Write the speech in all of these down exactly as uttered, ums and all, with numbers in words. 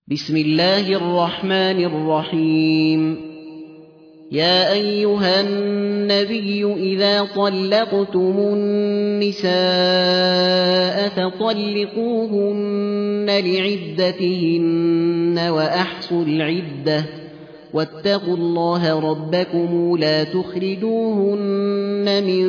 بسم الله الرحمن الرحيم يا أيها النبي إذا طلقتم النساء فطلقوهن لعدتهن وأحصوا العدة واتقوا الله ربكم لا تخرجوهن من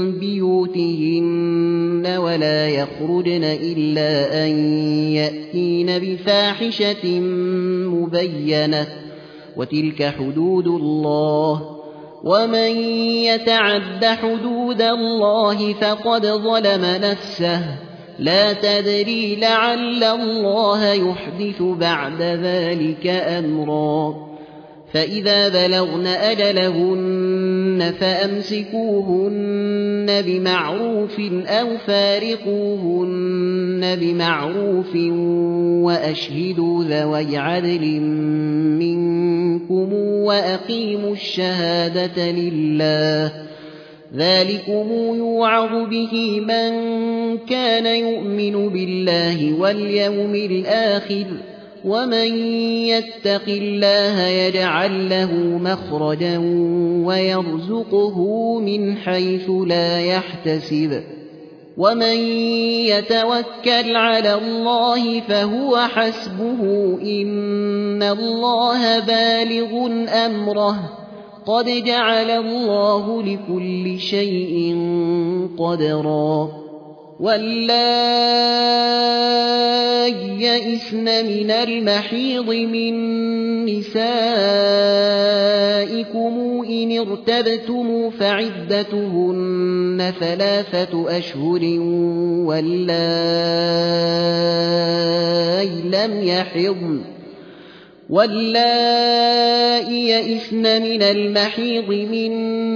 بيوتهن ولا يخرجن إلا أن يأتين بفاحشة مبينة وتلك حدود الله ومن يتعد حدود الله فقد ظلم نفسه لا تدري لعل الله يحدث بعد ذلك أمرا فإذا بلغن أجلهن فأمسكوهن بمعروف أو فارقوهن بمعروف وأشهدوا ذوي عدل منكم وأقيموا الشهادة لله ذلكم يوعظ به من كان يؤمن بالله واليوم الآخر ومن يتق الله يجعل له مخرجا ويرزقه من حيث لا يحتسب ومن يتوكل على الله فهو حسبه إن الله بالغ أمره قد جعل الله لكل شيء قدرا واللائي يئسن من المحيض من نسائكم إن ارتبتم فعدتهن ثلاثة أشهر واللائي لم يحضن واللائي يئسن من المحيض من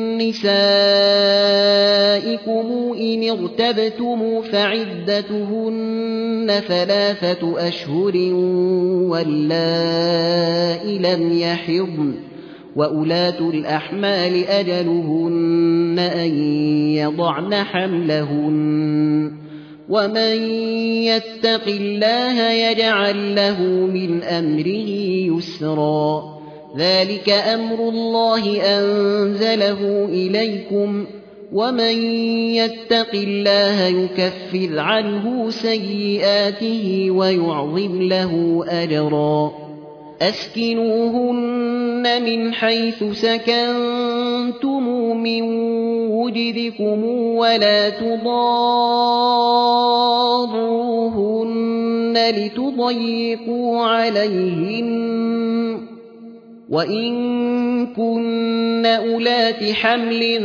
نسائكم إن ارتبتم فعدتهن ثلاثة أشهر واللائي لم يحضن وأولاة الأحمال أجلهن أن يضعن حملهن ومن يتق الله يجعل له من أمره يسرا ذلك أمر الله أنزله إليكم ومن يتق الله يكفر عنه سيئاته ويعظم له أجرا أسكنوهن من حيث سكنتم من وجدكم ولا تضاروهن لتضيقوا عليهن وإن كن أولات حمل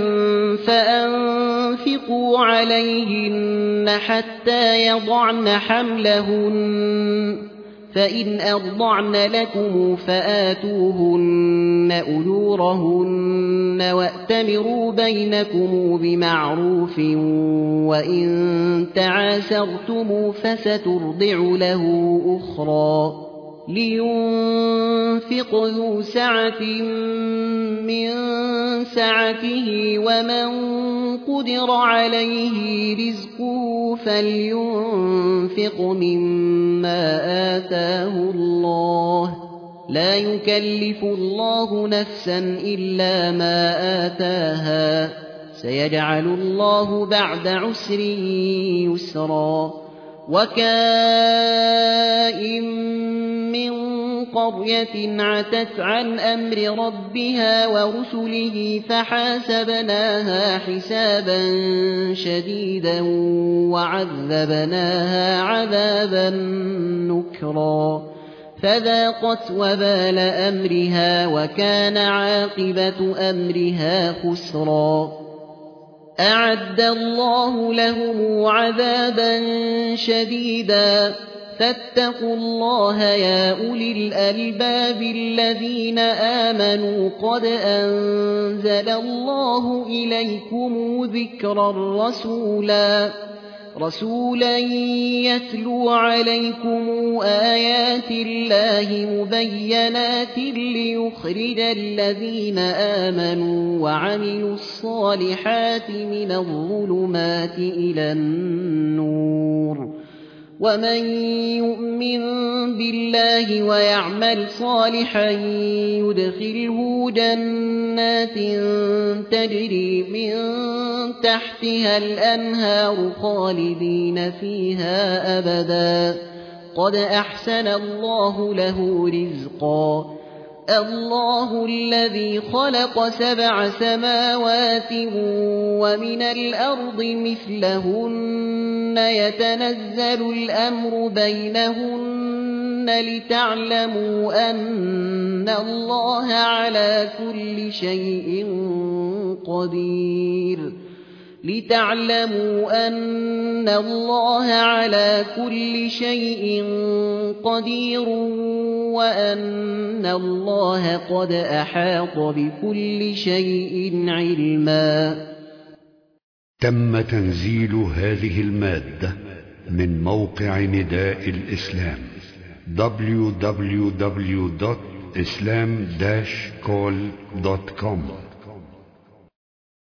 فأنفقوا عليهن حتى يضعن حملهن فإن أرضعن لكم فآتوهن أجورهن وأتمروا بينكم بمعروف وإن تعاسرتم فسترضع له أخرى لينفق ذو سعة من سعته ومن قدر عليه رزقه فلينفق مما آتاه الله لا يكلف الله نفسا إلا ما آتاها سيجعل الله بعد عسر يسرا وكائن من قرية عتت عن أمر ربها ورسله فحاسبناها حسابا شديدا وعذبناها عذابا نكرا فذاقت وبال أمرها وكان عاقبة أمرها خسرا أعد الله لهم عذابا شديدا فاتقوا الله يا أولي الألباب الذين آمنوا قد أنزل الله إليكم ذكرا رسولا رسولا يتلو عليكم آيات الله مبينات ليخرج الذين آمنوا وعملوا الصالحات من الظلمات إلى النور ومن يؤمن بالله ويعمل صالحا يدخله جنات تجري من تحتها الأنهار خالدين فيها أبدا قد أحسن الله له رزقا الله الذي خلق سبع سماوات ومن الأرض مثلهن يتنزل الأمر بينهن لتعلموا أن الله على كل شيء قدير لتعلموا أن الله على كل شيء قدير وأن الله قد أحاط بكل شيء علما. تم تنزيل هذه المادة من موقع نداء الإسلام دبليو دبليو دبليو دوت إسلام داش كول دوت كوم.